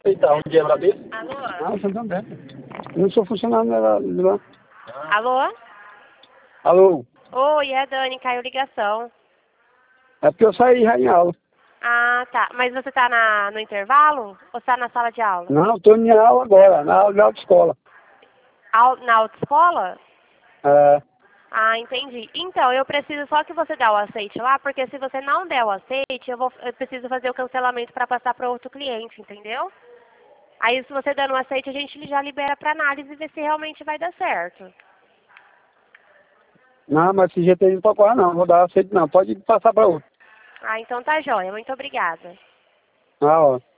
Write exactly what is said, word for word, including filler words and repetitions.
Eita, onde é Bradesco? Alô? Ah, Santander. Eu não sou funcionário lá- de lá. Alô? Alô? Oi, é a Dani, caiu ligação. É porque eu saí já em aula. Ah, tá. Mas você tá na, no intervalo? Ou você tá na sala de aula? Não, estou em aula agora, na aula de autoescola. Au- na autoescola? É, Ah, entendi. Então, eu preciso só que você dê o aceite lá, porque se você não der o aceite, eu, vou, eu preciso fazer o cancelamento para passar para outro cliente, entendeu? Aí, se você dando o aceite, a gente já libera para análise e ver se realmente vai dar certo. não, mas esse jeito aí não pode correr não, vou dar aceito não, pode passar para outro. Ah, então tá jóia. Muito obrigada. Ah, ó.